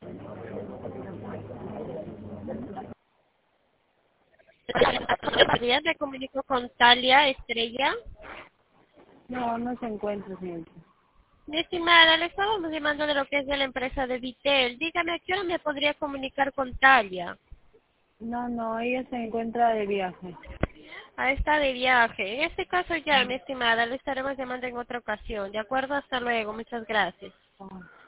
Buenos días, me comunico con Talia Estrella. No, no se encuentra, señorita. Mi estimada, le estábamos llamando de lo que es de la empresa de Vitel. Dígame, ¿a qué hora me podría comunicar con Talia? No, ella se encuentra de viaje. Está de viaje. En este caso ya, mi estimada, le estaremos llamando en otra ocasión. ¿De acuerdo? Hasta luego. Muchas gracias. Ah.